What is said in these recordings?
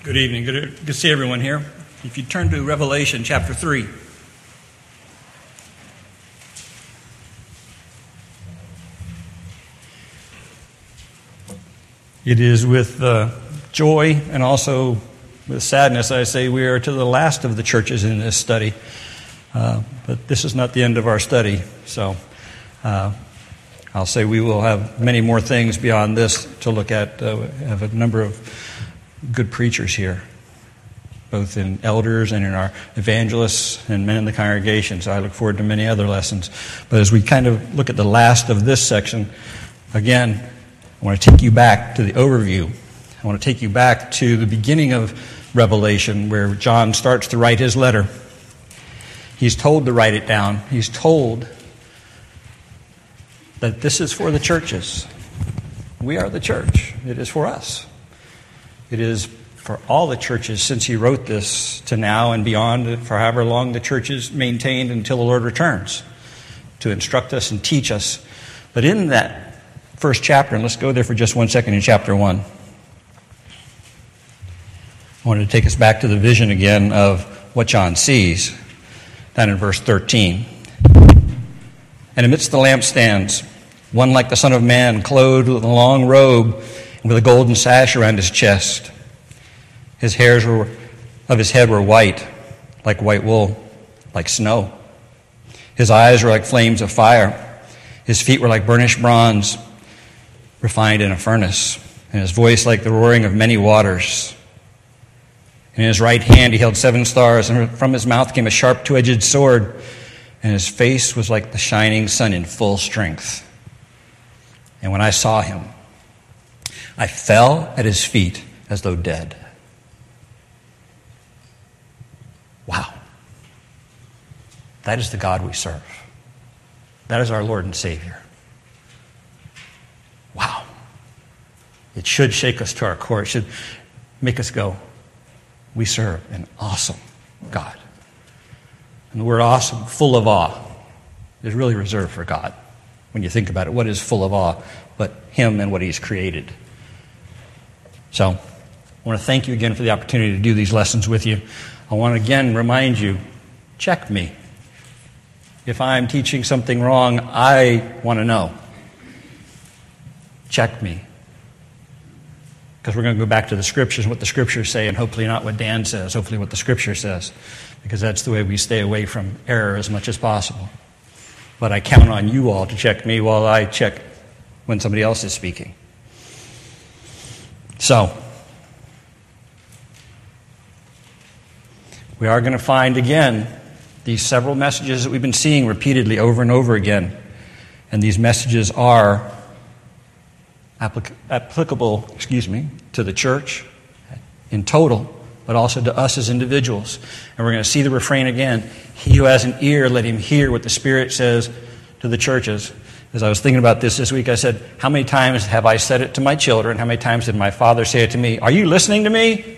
Good evening. Good to see everyone here. If you turn to Revelation chapter 3. It is with joy and also with sadness I say we are to the last of the churches in this study. But this is not the end of our study. So I'll say we will have many more things beyond this to look at. We have a number of good preachers here, both in elders and in our evangelists and men in the congregation. So I look forward to many other lessons. But as we kind of look at the last of this section, again, I want to take you back to the overview. I want to take you back to the beginning of Revelation where John starts to write his letter. He's told to write it down. He's told that this is for the churches. We are the church. It is for us. It is for all the churches since he wrote this to now and beyond, for however long the church is maintained until the Lord returns, to instruct us and teach us. But in that first chapter, and let's go there for just 1 second in chapter 1, I wanted to take us back to the vision again of what John sees, down in verse 13. And amidst the lampstands, one like the Son of Man, clothed with a long robe and with a golden sash around his chest. His hairs of his head were white, like white wool, like snow. His eyes were like flames of fire. His feet were like burnished bronze, refined in a furnace, and his voice like the roaring of many waters. In his right hand he held 7 stars, and from his mouth came a sharp two-edged sword, and his face was like the shining sun in full strength. And when I saw him, I fell at his feet as though dead. Wow. That is the God we serve. That is our Lord and Savior. Wow. It should shake us to our core. It should make us go, we serve an awesome God. And the word awesome, full of awe, is really reserved for God. When you think about it, what is full of awe but Him and what He's created? So, I want to thank you again for the opportunity to do these lessons with you. I want to again remind you, check me. If I'm teaching something wrong, I want to know. Check me. Because we're going to go back to the Scriptures, what the Scriptures say, and hopefully not what Dan says, hopefully what the Scripture says. Because that's the way we stay away from error as much as possible. But I count on you all to check me while I check when somebody else is speaking. So, we are going to find again these several messages that we've been seeing repeatedly over and over again. And these messages are applicable, to the church in total, but also to us as individuals. And we're going to see the refrain again. He who has an ear, let him hear what the Spirit says to the churches. As I was thinking about this week, I said, how many times have I said it to my children? How many times did my father say it to me? Are you listening to me?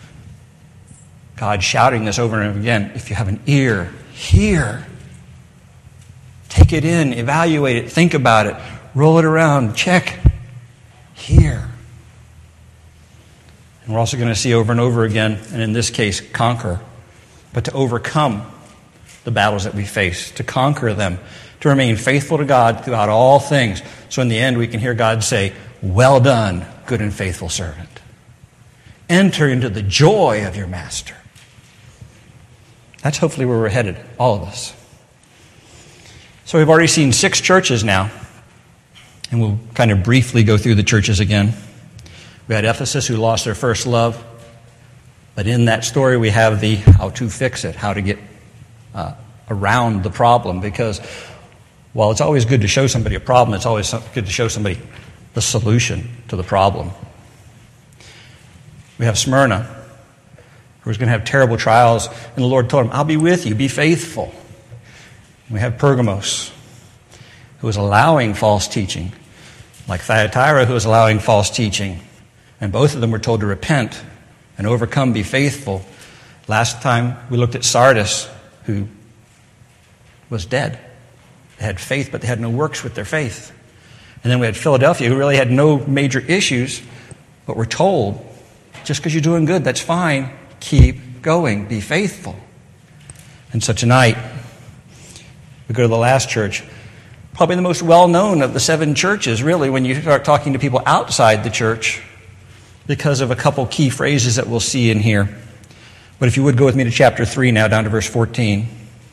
God shouting this over and over again. If you have an ear, hear. Take it in, evaluate it, think about it, roll it around, check, hear. And we're also going to see over and over again, and in this case, conquer. But to overcome the battles that we face, to conquer them, to remain faithful to God throughout all things. So in the end, we can hear God say, well done, good and faithful servant. Enter into the joy of your master. That's hopefully where we're headed, all of us. So we've already seen 6 churches now, and we'll kind of briefly go through the churches again. We had Ephesus, who lost their first love, but in that story we have the how to fix it, how to get around the problem, because while it's always good to show somebody a problem, it's always good to show somebody the solution to the problem. We have Smyrna, who was going to have terrible trials, and the Lord told him, I'll be with you, be faithful. We have Pergamos, who was allowing false teaching, like Thyatira, who was allowing false teaching. And both of them were told to repent and overcome, be faithful. Last time we looked at Sardis, who was dead. They had faith, but they had no works with their faith. And then we had Philadelphia, who really had no major issues, but were told just because you're doing good, that's fine. Keep going. Be faithful. And so tonight, we go to the last church, probably the most well-known of the 7 churches, really, when you start talking to people outside the church, because of a couple key phrases that we'll see in here. But if you would go with me to chapter 3 now, down to verse 14.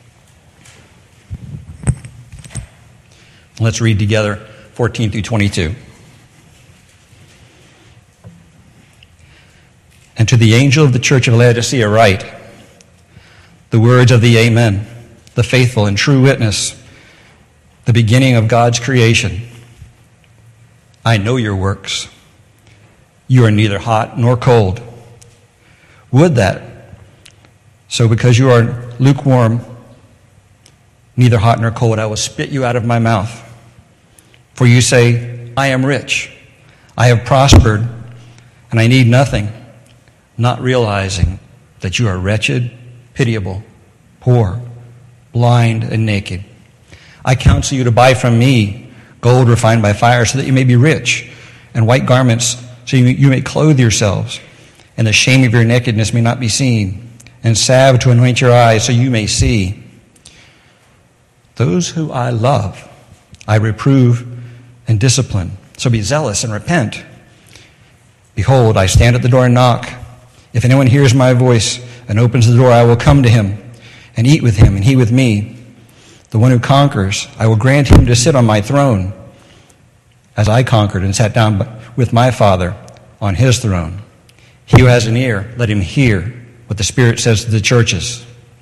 Let's read together 14 through 22. And to the angel of the church of Laodicea write, the words of the Amen, the faithful and true witness, the beginning of God's creation. I know your works. You are neither hot nor cold. Would that, so because you are lukewarm, neither hot nor cold, I will spit you out of my mouth. For you say, I am rich, I have prospered, and I need nothing, not realizing that you are wretched, pitiable, poor, blind, and naked. I counsel you to buy from me gold refined by fire so that you may be rich, and white garments so you may clothe yourselves, and the shame of your nakedness may not be seen, and salve to anoint your eyes so you may see. Those who I love, I reprove and discipline. So be zealous and repent. Behold, I stand at the door and knock. If anyone hears my voice and opens the door, I will come to him and eat with him and he with me. The one who conquers, I will grant him to sit on my throne, as I conquered and sat down with my Father on his throne. He who has an ear, let him hear what the Spirit says to the churches.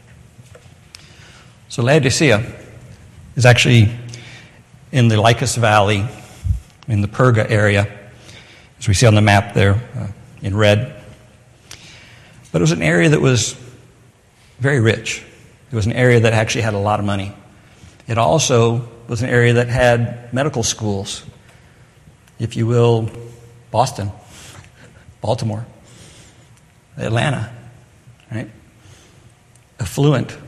So Laodicea is actually in the Lycus Valley, in the Perga area, as we see on the map there in red. But it was an area that was very rich. It was an area that actually had a lot of money. It also was an area that had medical schools, if you will, Boston, Baltimore, Atlanta, right? Affluent.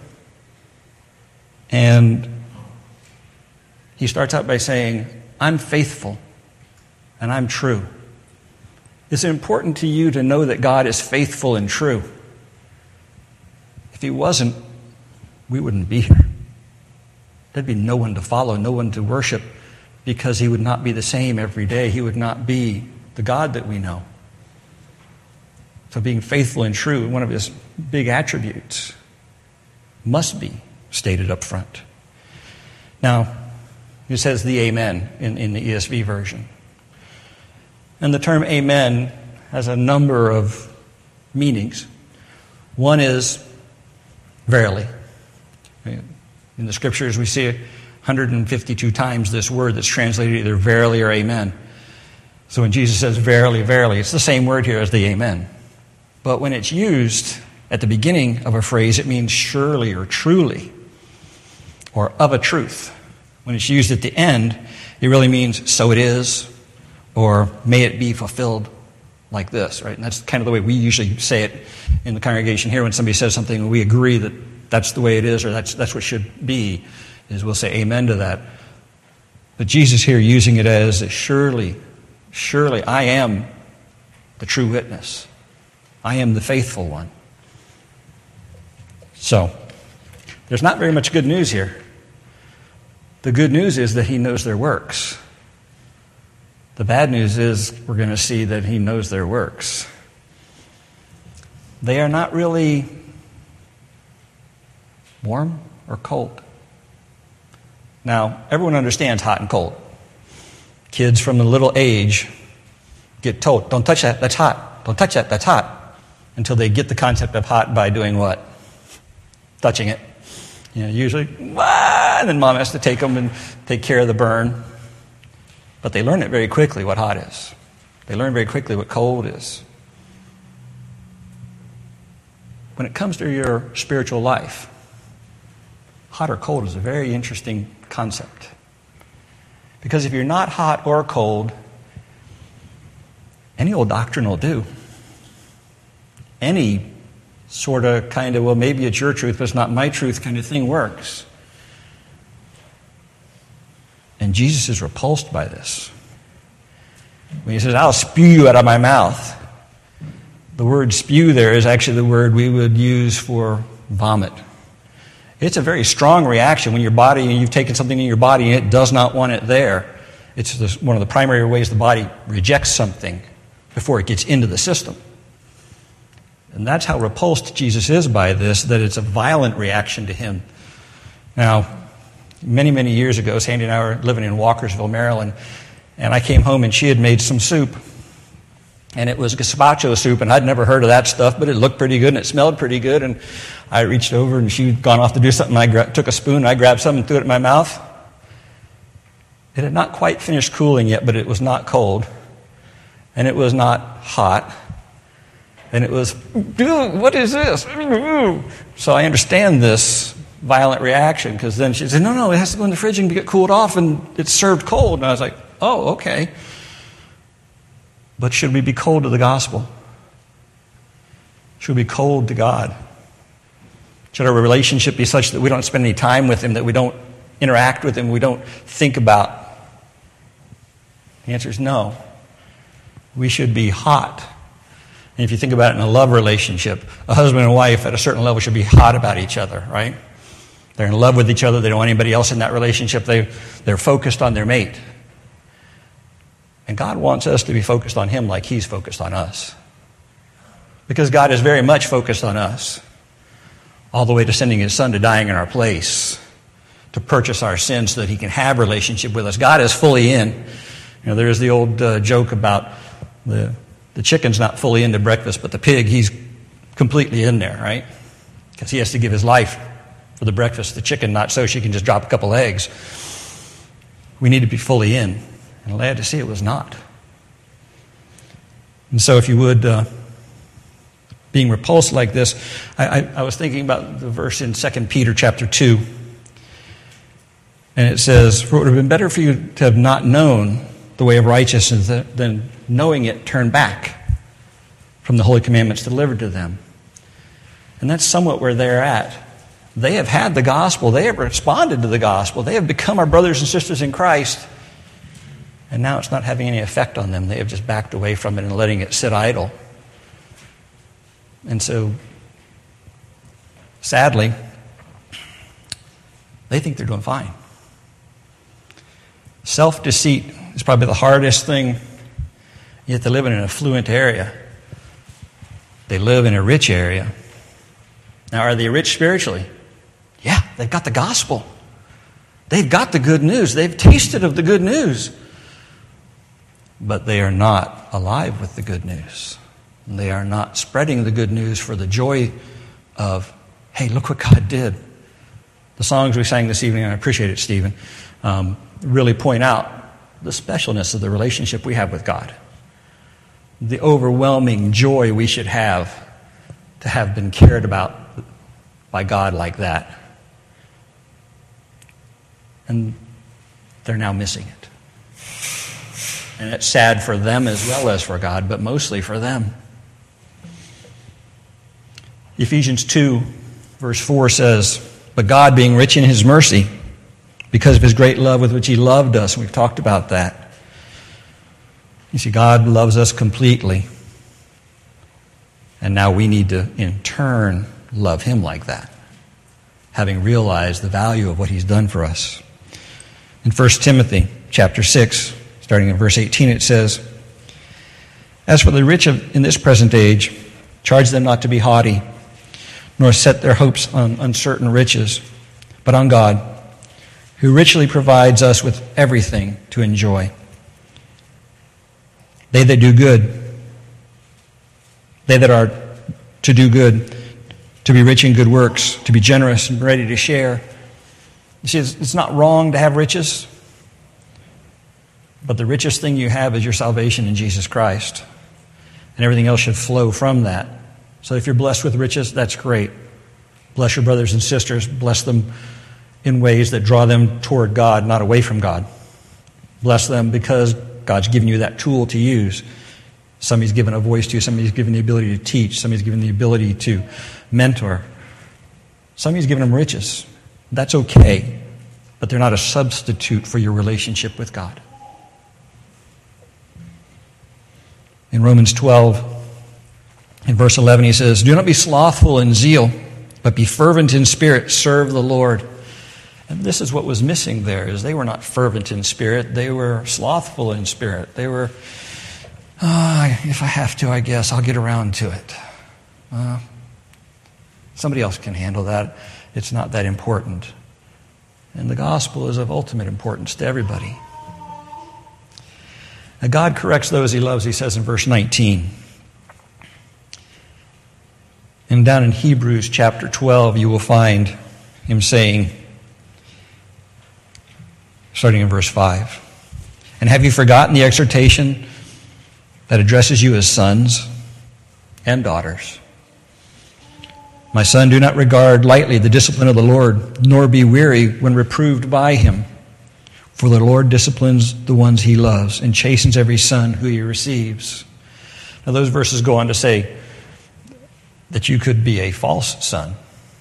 And he starts out by saying, I'm faithful and I'm true. It's important to you to know that God is faithful and true. If he wasn't, we wouldn't be here. There'd be no one to follow, no one to worship, because he would not be the same every day. He would not be the God that we know. So being faithful and true, one of his big attributes, must be stated up front. Now, it says the Amen in the ESV version. And the term Amen has a number of meanings. One is verily. In the Scriptures, we see it 152 times, this word that's translated either verily or amen. So when Jesus says verily, verily, it's the same word here as the amen. But when it's used at the beginning of a phrase, it means surely or truly, or of a truth. When it's used at the end, it really means so it is, or may it be fulfilled like this, right? And that's kind of the way we usually say it in the congregation here. When somebody says something, we agree that that's the way it is, or that's what should be, is we'll say amen to that. But Jesus here using it as surely, surely I am the true witness. I am the faithful one. So, there's not very much good news here. The good news is that he knows their works. The bad news is we're going to see that he knows their works. They are not really warm or cold. Now, everyone understands hot and cold. Kids from a little age get told, don't touch that, that's hot. Don't touch that, that's hot. Until they get the concept of hot by doing what? Touching it. Usually, and then mom has to take them and take care of the burn. But they learn it very quickly what hot is. They learn very quickly what cold is. When it comes to your spiritual life, hot or cold is a very interesting concept. Because if you're not hot or cold, any old doctrine will do. Any sort of kind of, well, maybe it's your truth, but it's not my truth kind of thing works. And Jesus is repulsed by this. When he says, I'll spew you out of my mouth. The word spew there is actually the word we would use for vomit. It's a very strong reaction when your body, you've taken something in your body and it does not want it there. It's one of the primary ways the body rejects something before it gets into the system. And that's how repulsed Jesus is by this, that it's a violent reaction to him. Now, many, many years ago, Sandy and I were living in Walkersville, Maryland, and I came home and she had made some soup. And it was gazpacho soup, and I'd never heard of that stuff, but it looked pretty good and it smelled pretty good. And I reached over and she'd gone off to do something. I took a spoon, and I grabbed something and threw it in my mouth. It had not quite finished cooling yet, but it was not cold. And it was not hot. And it was, what is this? So I understand this violent reaction, because then she said, no, it has to go in the fridge and get cooled off, and it's served cold. And I was like, oh, okay. But should we be cold to the gospel? Should we be cold to God? Should our relationship be such that we don't spend any time with him, that we don't interact with him, we don't think about? The answer is no. We should be hot. And if you think about it in a love relationship, a husband and wife at a certain level should be hot about each other, right? They're in love with each other. They don't want anybody else in that relationship. They're focused on their mate. And God wants us to be focused on him like he's focused on us. Because God is very much focused on us, all the way to sending his son to dying in our place, to purchase our sins so that he can have a relationship with us. God is fully in. You know, there's the old joke about the chicken's not fully into breakfast, but the pig, he's completely in there, right? Because he has to give his life for the breakfast. The chicken, not so she can just drop a couple eggs. We need to be fully in. And glad to see it was not. And so if you would, being repulsed like this, I was thinking about the verse in 2 Peter chapter 2. And it says, "For it would have been better for you to have not known the way of righteousness than knowing it turn back from the holy commandments delivered to them." And that's somewhat where they're at. They have had the gospel. They have responded to the gospel. They have become our brothers and sisters in Christ. And now it's not having any effect on them. They have just backed away from it and letting it sit idle. And so, sadly, they think they're doing fine. Self-deceit is probably the hardest thing, yet they live in an affluent area. They live in a rich area. Now, are they rich spiritually? Yeah, they've got the gospel. They've got the good news. They've tasted of the good news. But they are not alive with the good news. They are not spreading the good news for the joy of, hey, look what God did. The songs we sang this evening, and I appreciate it, Stephen, really point out the specialness of the relationship we have with God. The overwhelming joy we should have to have been cared about by God like that. And they're now missing it. And it's sad for them as well as for God, but mostly for them. Ephesians 2, verse 4 says, "But God, being rich in his mercy, because of his great love with which he loved us," we've talked about that. You see, God loves us completely. And now we need to, in turn, love him like that, having realized the value of what he's done for us. In 1 Timothy chapter 6, starting in verse 18, it says, "As for the rich in this present age, charge them not to be haughty, nor set their hopes on uncertain riches, but on God, who richly provides us with everything to enjoy. They that do good, they that are to do good, to be rich in good works, to be generous and ready to share." You see, it's not wrong to have riches, but the richest thing you have is your salvation in Jesus Christ. And everything else should flow from that. So if you're blessed with riches, that's great. Bless your brothers and sisters. Bless them in ways that draw them toward God, not away from God. Bless them because God's given you that tool to use. Somebody's given a voice to you. Somebody's given the ability to teach. Somebody's given the ability to mentor. Somebody's given them riches. That's okay, but they're not a substitute for your relationship with God. In Romans 12, In verse 11 he says, "Do not be slothful in zeal, but be fervent in spirit, serve the Lord." And this is what was missing there, is they were not fervent in spirit, they were slothful in spirit. They were, if I have to, I guess, I'll get around to it. Somebody else can handle that. It's not that important. And the gospel is of ultimate importance to everybody. Now, God corrects those he loves, he says in verse 19. And down in Hebrews chapter 12, you will find him saying, starting in verse 5, "And have you forgotten the exhortation that addresses you as sons and daughters? My son, do not regard lightly the discipline of the Lord, nor be weary when reproved by him. For the Lord disciplines the ones he loves and chastens every son who he receives." Now those verses go on to say that you could be a false son.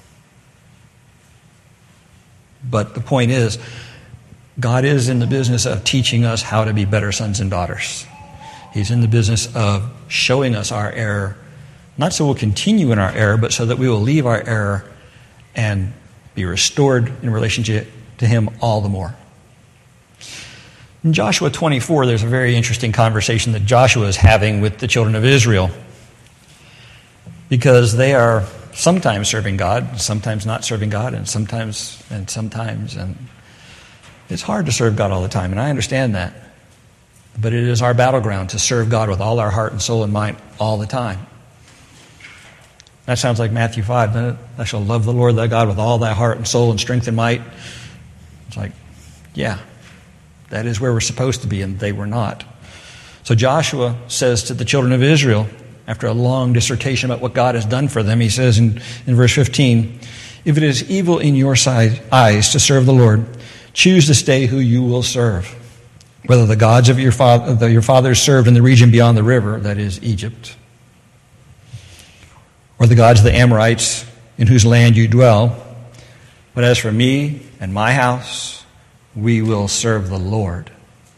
But the point is, God is in the business of teaching us how to be better sons and daughters. He's in the business of showing us our error, not so we'll continue in our error, but so that we will leave our error and be restored in relationship to him all the more. In Joshua 24, there's a very interesting conversation that Joshua is having with the children of Israel, because they are sometimes serving God, sometimes not serving God, and sometimes. And it's hard to serve God all the time, and I understand that. But it is our battleground to serve God with all our heart and soul and mind all the time. That sounds like Matthew 5, doesn't it? "Thou shalt love the Lord thy God with all thy heart and soul and strength and might." It's like, yeah, that is where we're supposed to be, and they were not. So Joshua says to the children of Israel, after a long dissertation about what God has done for them, he says in verse 15, "If it is evil in your eyes to serve the Lord, choose this day who you will serve, whether the gods of your fathers served in the region beyond the river," that is Egypt, "or the gods of the Amorites in whose land you dwell. But as for me and my house, we will serve the Lord."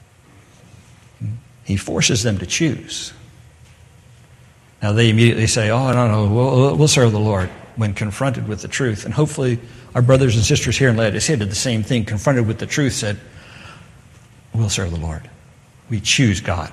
He forces them to choose. Now they immediately say, "Oh, no, we'll serve the Lord," when confronted with the truth. And hopefully our brothers and sisters here in Laodicea did the same thing, confronted with the truth, said, "We'll serve the Lord. We choose God."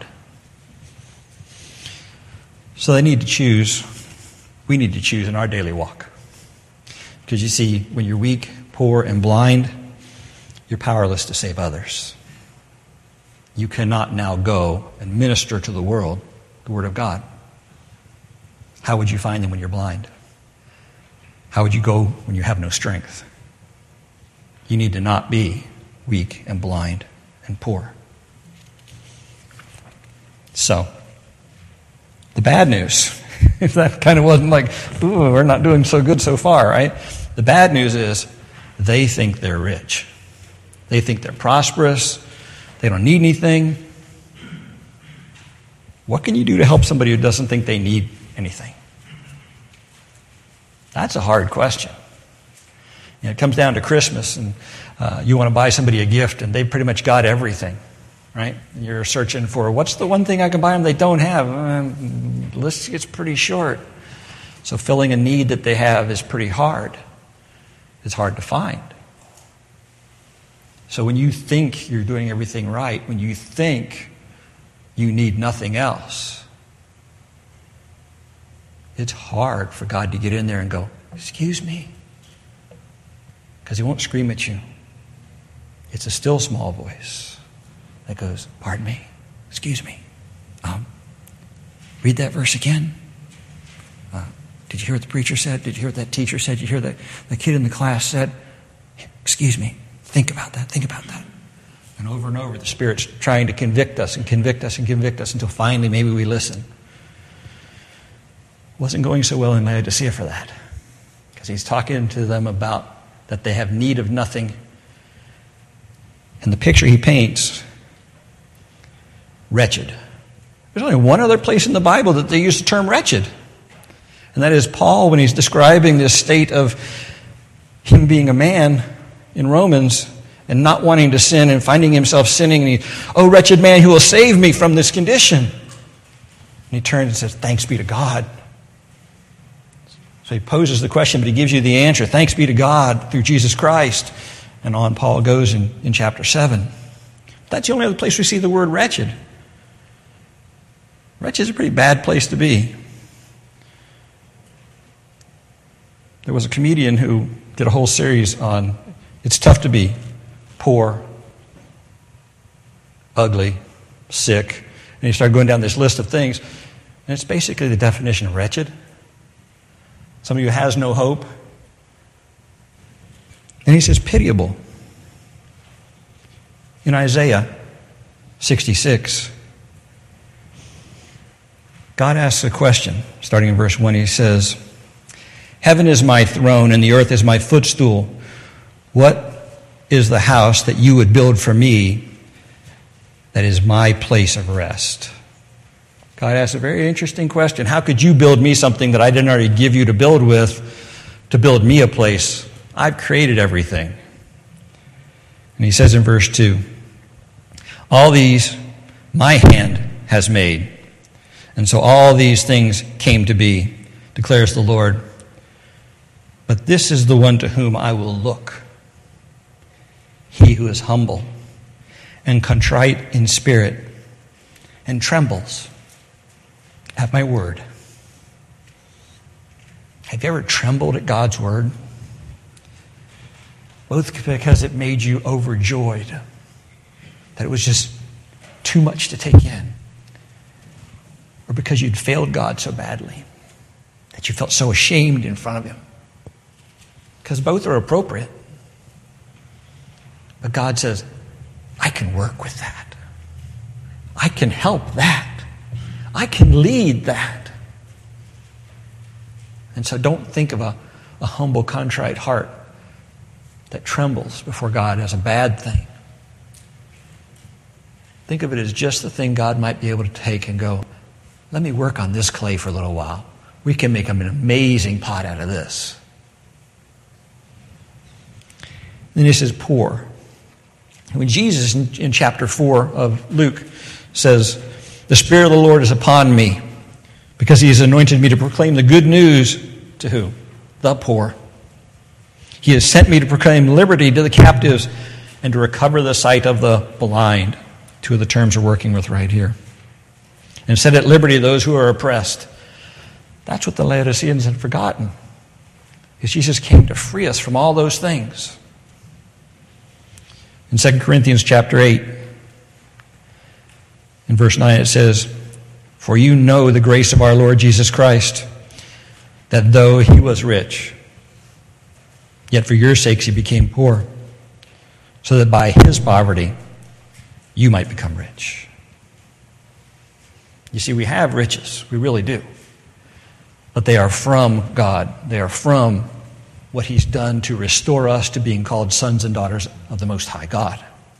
So they need to choose. We need to choose in our daily walk. Because you see, when you're weak, poor, and blind, you're powerless to save others. You cannot now go and minister to the world the Word of God. How would you find them when you're blind? How would you go when you have no strength? You need to not be weak and blind and poor. So, the bad news, if that kind of wasn't like, ooh, we're not doing so good so far, right? The bad news is they think they're rich. They think they're prosperous. They don't need anything. What can you do to help somebody who doesn't think they need anything? That's a hard question. You know, it comes down to Christmas, and you want to buy somebody a gift, and they've pretty much got everything, right? You're searching for, what's the one thing I can buy them they don't have? The list gets pretty short. So filling a need that they have is pretty hard. It's hard to find. So when you think you're doing everything right, when you think you need nothing else, it's hard for God to get in there and go, "Excuse me." Because he won't scream at you. It's a still small voice that goes, "Pardon me, excuse me. Read that verse again. Did you hear what the preacher said? Did you hear what that teacher said? Did you hear what the kid in the class said? Excuse me. Think about that. Think about that." And over, the Spirit's trying to convict us and convict us and convict us until finally maybe we listen. Wasn't going so well in Laodicea for that, because he's talking to them about that they have need of nothing. And the picture he paints, wretched. There's only one other place in the Bible that they use the term wretched. And that is Paul, when he's describing this state of him being a man in Romans and not wanting to sin and finding himself sinning. And "Oh, wretched man, who will save me from this condition?" And he turns and says, "Thanks be to God So he poses the question, but he gives you the answer. Thanks be to God through Jesus Christ. And on Paul goes in chapter 7. That's the only other place we see the word wretched. Wretched is a pretty bad place to be. There was a comedian who did a whole series on it's tough to be poor, ugly, sick. And he started going down this list of things. And it's basically the definition of wretched. Somebody who has no hope. And he says pitiable. In Isaiah 66, God asks a question. Starting in verse 1, he says, Heaven is my throne and the earth is my footstool. What is the house that you would build for me that is my place of rest? God asks a very interesting question. How could you build me something that I didn't already give you to build with, to build me a place? I've created everything. And he says in verse 2, all these my hand has made. And so all these things came to be, declares the Lord. But this is the one to whom I will look. He who is humble and contrite in spirit and trembles at my word. Have you ever trembled at God's word? Both because it made you overjoyed, that it was just too much to take in, or because you'd failed God so badly that you felt so ashamed in front of him. Because both are appropriate. But God says, I can work with that. I can help that. I can lead that. And so don't think of a humble, contrite heart that trembles before God as a bad thing. Think of it as just the thing God might be able to take and go, let me work on this clay for a little while. We can make an amazing pot out of this. Then he says poor. When Jesus in chapter 4 of Luke says, the Spirit of the Lord is upon me because he has anointed me to proclaim the good news to who? The poor. He has sent me to proclaim liberty to the captives and to recover the sight of the blind. Two of the terms we're working with right here. And set at liberty those who are oppressed. That's what the Laodiceans had forgotten. Because Jesus came to free us from all those things. In 2 Corinthians chapter 8, in verse 9 it says, For you know the grace of our Lord Jesus Christ, that though he was rich, yet for your sakes he became poor, so that by his poverty you might become rich. You see, we have riches. We really do. But they are from God. They are from what he's done to restore us to being called sons and daughters of the Most High God.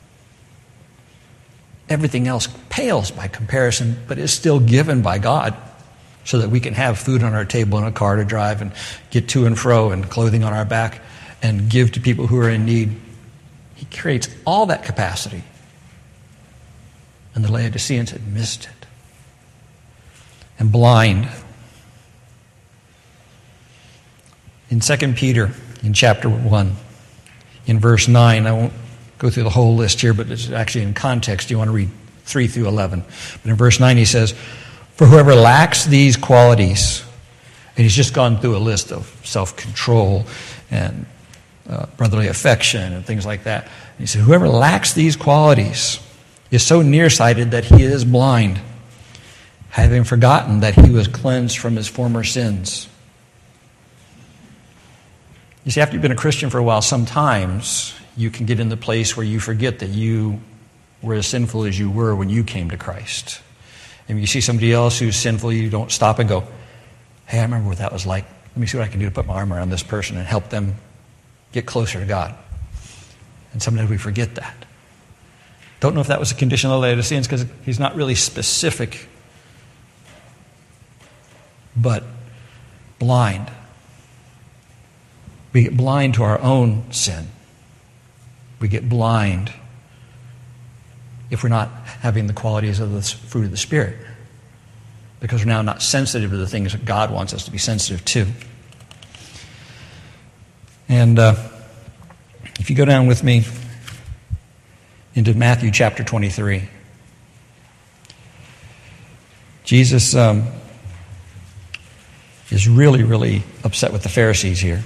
Everything else pales by comparison, but is still given by God so that we can have food on our table and a car to drive and get to and fro and clothing on our back and give to people who are in need. He creates all that capacity. And the Laodiceans had missed it. And blind. In 2 Peter, in chapter 1, in verse 9, I won't go through the whole list here, but it's actually in context. You want to read 3 through 11. But in verse 9 he says, For whoever lacks these qualities, and he's just gone through a list of self-control and brotherly affection and things like that. And he said, whoever lacks these qualities is so nearsighted that he is blind, having forgotten that he was cleansed from his former sins. You see, after you've been a Christian for a while, sometimes you can get in the place where you forget that you were as sinful as you were when you came to Christ. And when you see somebody else who's sinful, you don't stop and go, hey, I remember what that was like. Let me see what I can do to put my arm around this person and help them get closer to God. And sometimes we forget that. Don't know if that was a condition of the Laodiceans because he's not really specific, but blind. We get blind to our own sin. We get blind if we're not having the qualities of the fruit of the Spirit, because we're now not sensitive to the things that God wants us to be sensitive to. And if you go down with me into Matthew chapter 23, Jesus is really, really upset with the Pharisees here.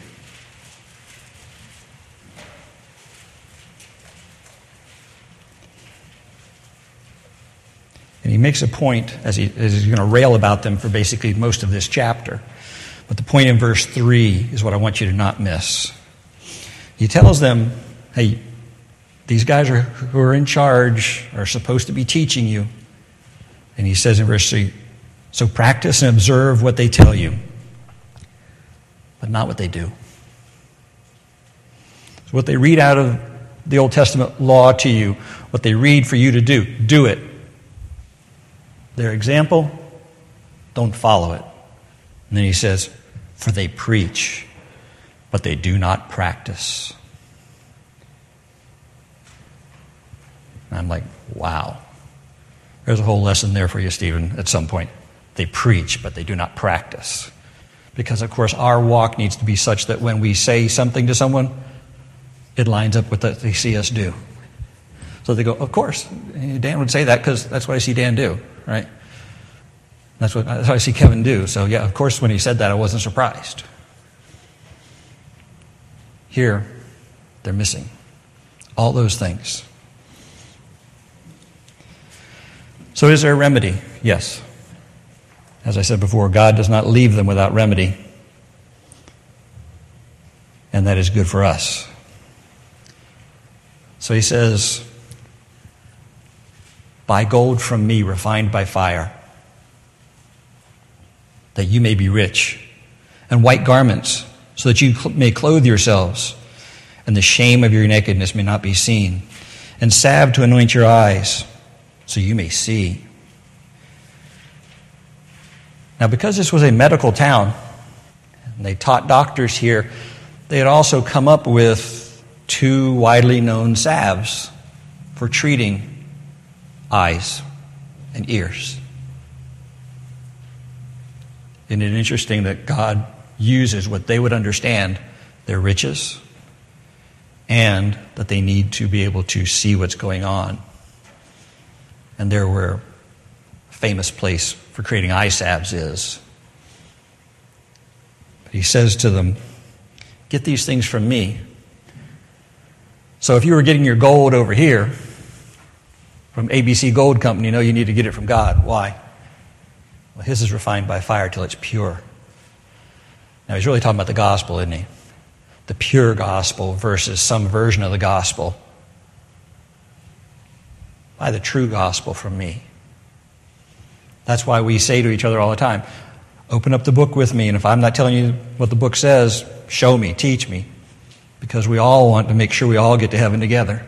And he makes a point as he's going to rail about them for basically most of this chapter. But the point in verse 3 is what I want you to not miss. He tells them, hey, these guys who are in charge are supposed to be teaching you. And he says in verse 3, so practice and observe what they tell you, but not what they do. So what they read out of the Old Testament law to you, what they read for you to do it. Their example, don't follow it. And then he says, for they preach, but they do not practice. And I'm like, wow. There's a whole lesson there for you, Stephen, at some point. They preach, but they do not practice. Because, of course, our walk needs to be such that when we say something to someone, it lines up with what they see us do. So they go, of course, Dan would say that because that's what I see Dan do, right? That's what I see Kevin do. So, yeah, of course, when he said that, I wasn't surprised. Here, they're missing all those things. So is there a remedy? Yes. As I said before, God does not leave them without remedy. And that is good for us. So he says, buy gold from me refined by fire, that you may be rich, and white garments, so that you may clothe yourselves, and the shame of your nakedness may not be seen, and salve to anoint your eyes, so you may see. Now, because this was a medical town, and they taught doctors here, they had also come up with 2 widely known salves for treating eyes and ears. Isn't it interesting that God uses what they would understand, their riches, and that they need to be able to see what's going on. And there where a famous place for creating eye salves is. But he says to them, get these things from me. So if you were getting your gold over here from ABC Gold Company, you know you need to get it from God. Why? Well, his is refined by fire till it's pure. Now he's really talking about the gospel, isn't he? The pure gospel versus some version of the gospel. Buy the true gospel from me. That's why we say to each other all the time, open up the book with me, and if I'm not telling you what the book says, show me, teach me. Because we all want to make sure we all get to heaven together.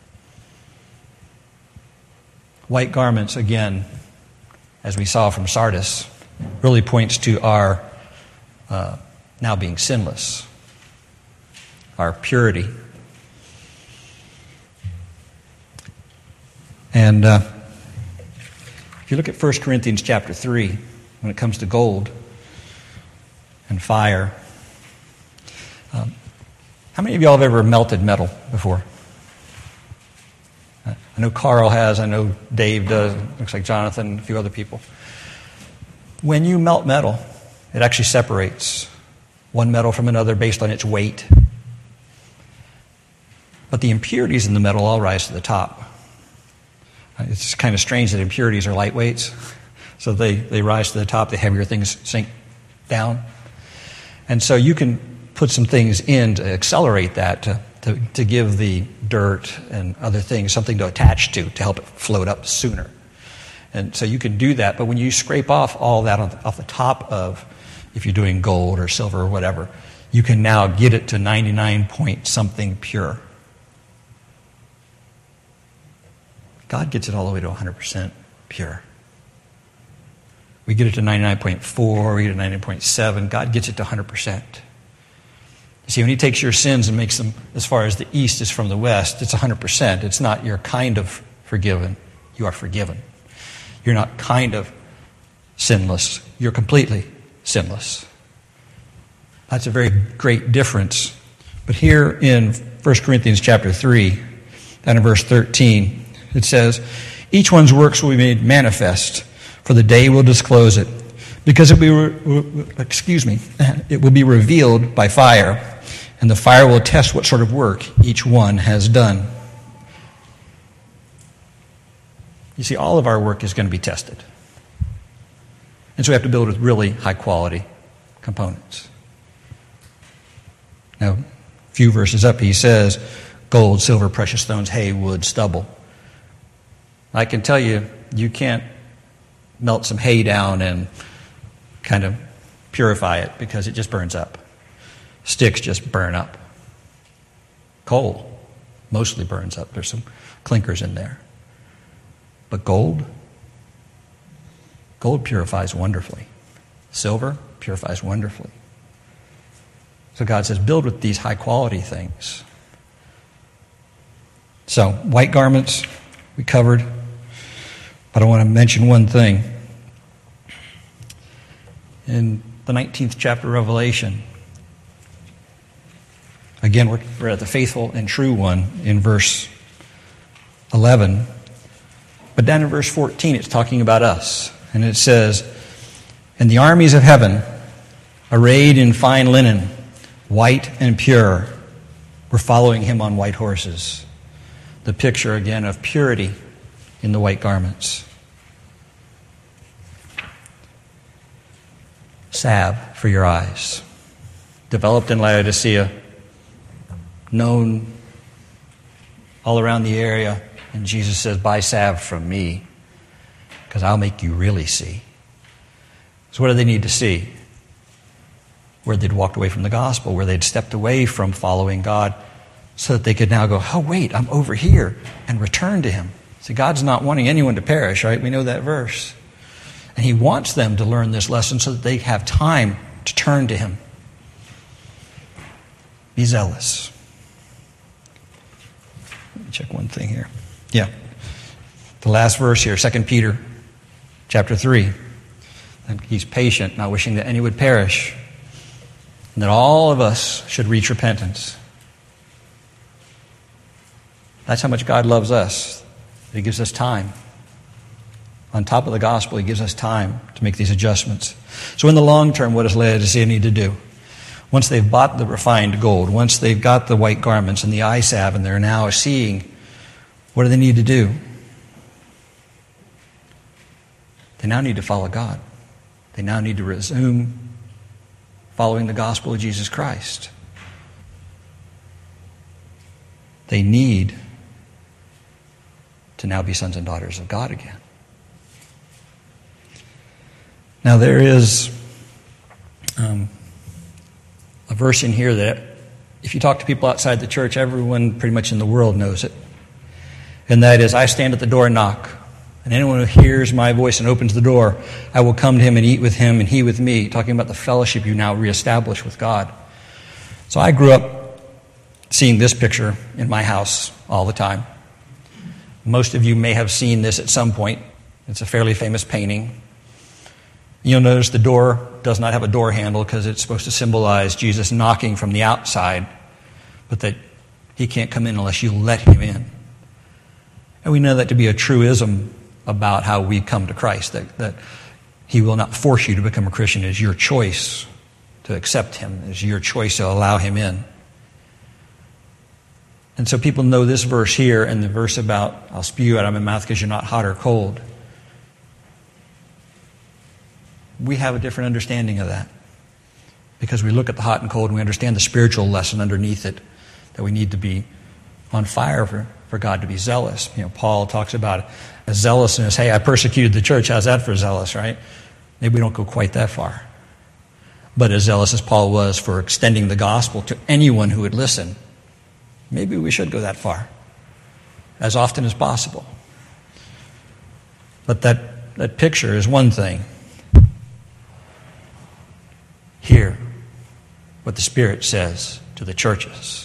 White garments, again, as we saw from Sardis, really points to our now being sinless, our purity. And if you look at 1 Corinthians chapter 3, when it comes to gold and fire, how many of y'all have ever melted metal before? I know Carl has, I know Dave does, looks like Jonathan, a few other people. When you melt metal, it actually separates one metal from another based on its weight. But the impurities in the metal all rise to the top. It's kind of strange that impurities are lightweights. So they rise to the top, the heavier things sink down. And so you can put some things in to accelerate that, to give the dirt and other things something to attach to help it float up sooner. And so you can do that, but when you scrape off all that off the top of, if you're doing gold or silver or whatever, you can now get it to 99 point something pure. God gets it all the way to 100% pure. We get it to 99.4, we get it to 99.7. God gets it to 100%. You see, when he takes your sins and makes them as far as the east is from the west, it's 100%. It's not you're kind of forgiven. You are forgiven. You're not kind of sinless. You're completely sinless. That's a very great difference But here in 1 Corinthians chapter 3, and in verse 13, it says, each one's works will be made manifest, for the day will disclose it, because it will be revealed by fire, and the fire will test what sort of work each one has done. You see, all of our work is going to be tested. And so we have to build with really high-quality components. Now, a few verses up, he says, gold, silver, precious stones, hay, wood, stubble. I can tell you, you can't melt some hay down and kind of purify it because it just burns up. Sticks just burn up. Coal mostly burns up. There's some clinkers in there. But gold purifies wonderfully. Silver purifies wonderfully. So God says, build with these high-quality things. So, white garments, we covered. But I want to mention one thing. In the 19th chapter of Revelation, again, we're at the faithful and true one in verse 11. But down in verse 14, it's talking about us. And it says, and the armies of heaven, arrayed in fine linen, white and pure, were following him on white horses. The picture, again, of purity in the white garments. Salve for your eyes. Developed in Laodicea, known all around the area. And Jesus says, buy salve from me, because I'll make you really see. So what do they need to see? Where they'd walked away from the gospel, where they'd stepped away from following God, so that they could now go, oh wait, I'm over here, and return to him. See, God's not wanting anyone to perish, right? We know that verse. And he wants them to learn this lesson so that they have time to turn to him. Be zealous. Let me check one thing here. Yeah. The last verse here, 2 Peter chapter 3. And he's patient, not wishing that any would perish, and that all of us should reach repentance. That's how much God loves us. He gives us time. On top of the gospel, he gives us time to make these adjustments. So in the long term, what does Laodicea need to do? Once they've bought the refined gold, once they've got the white garments and the eye salve, and they're now seeing, what do they need to do? They now need to follow God. They now need to resume following the gospel of Jesus Christ. They need to now be sons and daughters of God again. Now there is a verse in here that if you talk to people outside the church, everyone pretty much in the world knows it. And that is, I stand at the door and knock. And anyone who hears my voice and opens the door, I will come to him and eat with him and he with me. Talking about the fellowship you now reestablish with God. So I grew up seeing this picture in my house all the time. Most of you may have seen this at some point. It's a fairly famous painting. You'll notice the door does not have a door handle because it's supposed to symbolize Jesus knocking from the outside, but that he can't come in unless you let him in. And we know that to be a truism about how we come to Christ, that he will not force you to become a Christian. It is your choice to accept him. It is your choice to allow him in. And so people know this verse here and the verse about, I'll spew you out of my mouth because you're not hot or cold. We have a different understanding of that because we look at the hot and cold and we understand the spiritual lesson underneath it, that we need to be on fire for God, to be zealous. You know, Paul talks about a zealousness. Hey, I persecuted the church. How's that for zealous, right? Maybe we don't go quite that far. But as zealous as Paul was for extending the gospel to anyone who would listen, maybe we should go that far as often as possible. But that picture is one thing. Hear what the Spirit says to the churches.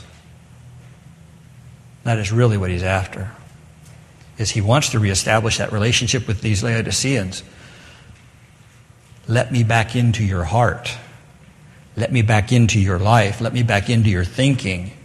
That is really what he's after. Is he wants to reestablish that relationship with these Laodiceans. Let me back into your heart. Let me back into your life. Let me back into your thinking.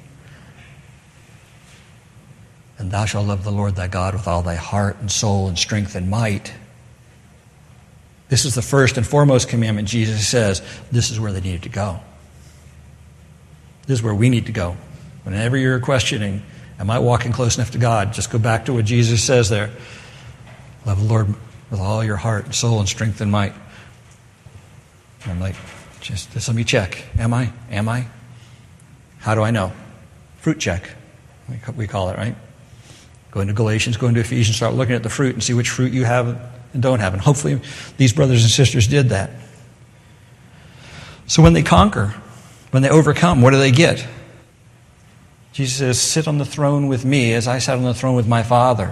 and thou shalt love the Lord thy God with all thy heart and soul and strength and might. This is the first and foremost commandment. Jesus says this is where they needed to go. This is where we need to go. Whenever you're questioning, am I walking close enough to God? Just go back to what Jesus says there. Love the Lord with all your heart and soul and strength and might. And I'm like, just let me check. Am I? Am I? How do I know? Fruit check, we call it, right? Go into Galatians, go into Ephesians, start looking at the fruit and see which fruit you have and don't have. And hopefully these brothers and sisters did that. So when they conquer, when they overcome, what do they get? Jesus says, sit on the throne with me as I sat on the throne with my Father.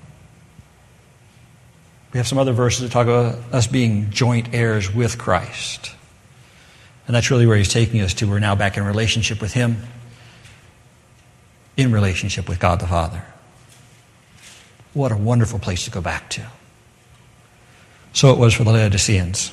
We have some other verses that talk about us being joint heirs with Christ. And that's really where he's taking us to. We're now back in relationship with him, in relationship with God the Father. What a wonderful place to go back to. So it was for the Laodiceans.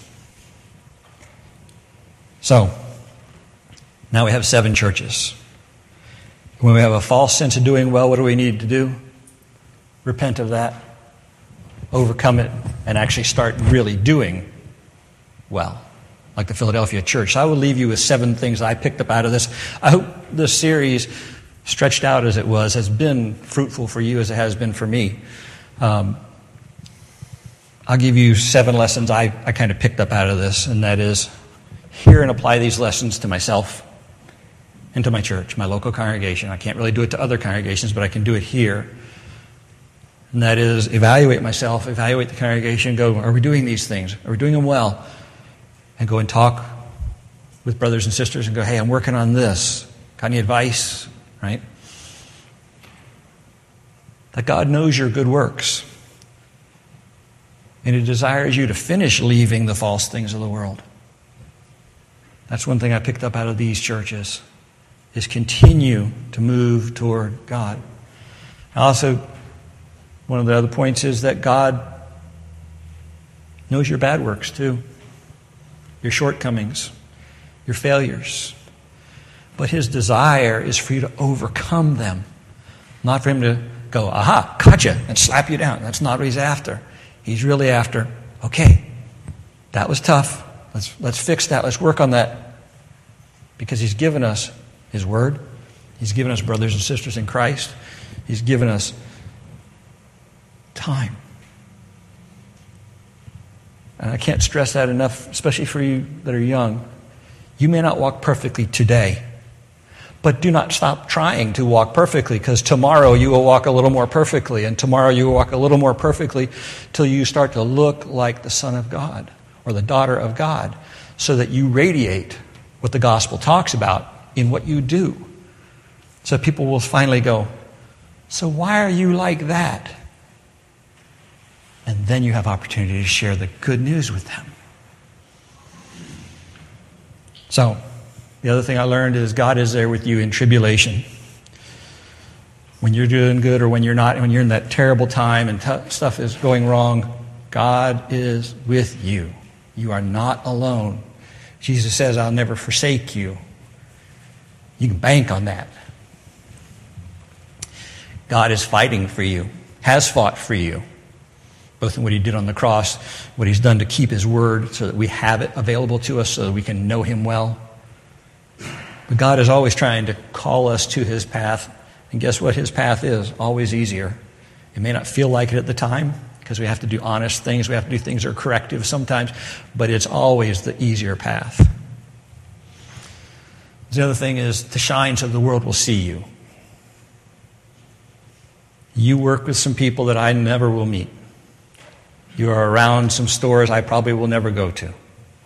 So, now we have 7 churches. When we have a false sense of doing well, what do we need to do? Repent of that, overcome it, and actually start really doing well, like the Philadelphia church. So I will leave you with 7 things I picked up out of this. I hope this series, stretched out as it was, has been fruitful for you as it has been for me. I'll give you 7 lessons I kind of picked up out of this, and that is, hear and apply these lessons to myself and to my church, my local congregation. I can't really do it to other congregations, but I can do it here. And that is, evaluate myself, evaluate the congregation, go, are we doing these things? Are we doing them well? And go and talk with brothers and sisters and go, hey, I'm working on this. Got any advice? Right? That God knows your good works. And He desires you to finish leaving the false things of the world. That's one thing I picked up out of these churches, is continue to move toward God. Also, one of the other points is that God knows your bad works too, your shortcomings, your failures. But His desire is for you to overcome them, not for Him to go, aha, gotcha, and slap you down. That's not what He's after. He's really after, okay, that was tough. Let's fix that. Let's work on that. Because He's given us His Word. He's given us brothers and sisters in Christ. He's given us time. And I can't stress that enough, especially for you that are young. You may not walk perfectly today, but do not stop trying to walk perfectly, because tomorrow you will walk a little more perfectly, and tomorrow you will walk a little more perfectly till you start to look like the Son of God or the daughter of God, so that you radiate what the gospel talks about in what you do. So people will finally go, so why are you like that? And then you have opportunity to share the good news with them. So, the other thing I learned is God is there with you in tribulation. When you're doing good or when you're not, when you're in that terrible time and stuff is going wrong, God is with you. You are not alone. Jesus says, I'll never forsake you. You can bank on that. God is fighting for you, has fought for you, both in what He did on the cross, what He's done to keep His word so that we have it available to us so that we can know Him well. But God is always trying to call us to His path. And guess what His path is? Always easier. It may not feel like it at the time, because we have to do honest things. We have to do things that are corrective sometimes. But it's always the easier path. The other thing is to shine so the world will see you. You work with some people that I never will meet. You are around some stores I probably will never go to.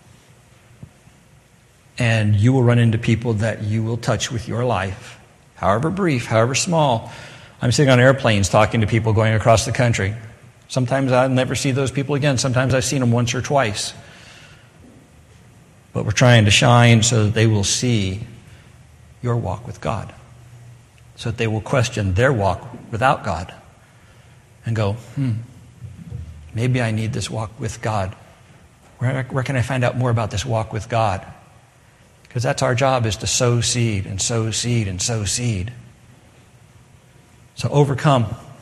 And you will run into people that you will touch with your life, however brief, however small. I'm sitting on airplanes talking to people going across the country. Sometimes I'll never see those people again. Sometimes I've seen them once or twice. But we're trying to shine so that they will see your walk with God, so that they will question their walk without God and go, maybe I need this walk with God. Where can I find out more about this walk with God? Because that's our job, is to sow seed and sow seed and sow seed. So overcome.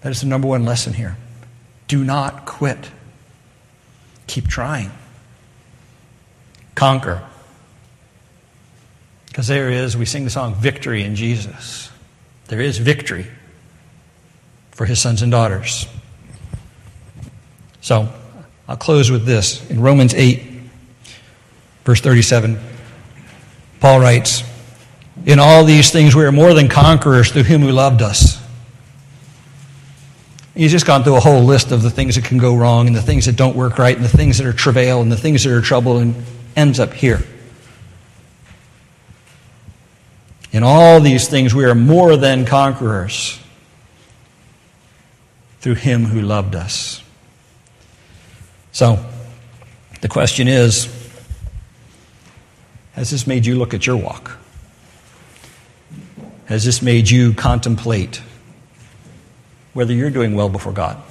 That is the number one lesson here. Do not quit. Keep trying. Conquer. Because there is, we sing the song, victory in Jesus. There is victory for his sons and daughters. So, I'll close with this. In Romans 8, verse 37, Paul writes, in all these things we are more than conquerors through him who loved us. He's just gone through a whole list of the things that can go wrong and the things that don't work right and the things that are travail and the things that are trouble, and ends up here. In all these things we are more than conquerors through him who loved us. So, the question is, has this made you look at your walk? Has this made you contemplate whether you're doing well before God?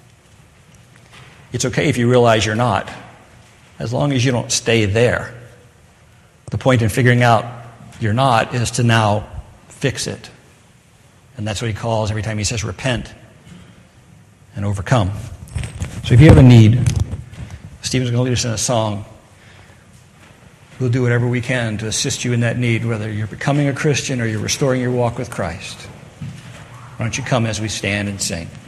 It's okay if you realize you're not, as long as you don't stay there. The point in figuring out you're not is to now fix it. And that's what he calls every time he says repent and overcome. So if you have a need, Stephen's going to lead us in a song. We'll do whatever we can to assist you in that need, whether you're becoming a Christian or you're restoring your walk with Christ. Why don't you come as we stand and sing?